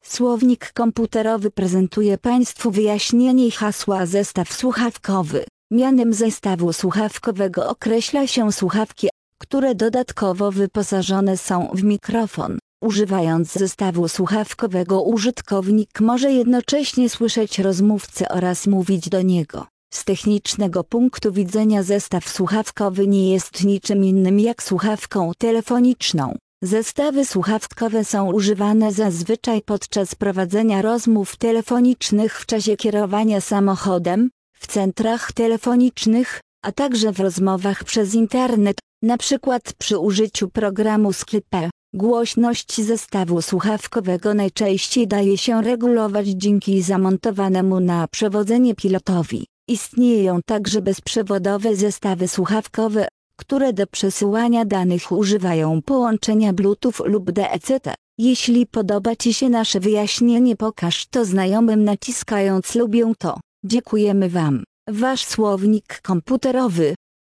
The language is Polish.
Słownik komputerowy prezentuje Państwu wyjaśnienie hasła zestaw słuchawkowy. Mianem zestawu słuchawkowego określa się słuchawki, które dodatkowo wyposażone są w mikrofon. Używając zestawu słuchawkowego użytkownik może jednocześnie słyszeć rozmówcę oraz mówić do niego. Z technicznego punktu widzenia zestaw słuchawkowy nie jest niczym innym jak słuchawką telefoniczną. Zestawy słuchawkowe są używane zazwyczaj podczas prowadzenia rozmów telefonicznych w czasie kierowania samochodem, w centrach telefonicznych, a także w rozmowach przez internet, np. przy użyciu programu Skype. Głośność zestawu słuchawkowego najczęściej daje się regulować dzięki zamontowanemu na przewodzenie pilotowi. Istnieją także bezprzewodowe zestawy słuchawkowe, które do przesyłania danych używają połączenia Bluetooth lub DECT. Jeśli podoba Ci się nasze wyjaśnienie, pokaż to znajomym naciskając lubię to. Dziękujemy Wam. Wasz słownik komputerowy.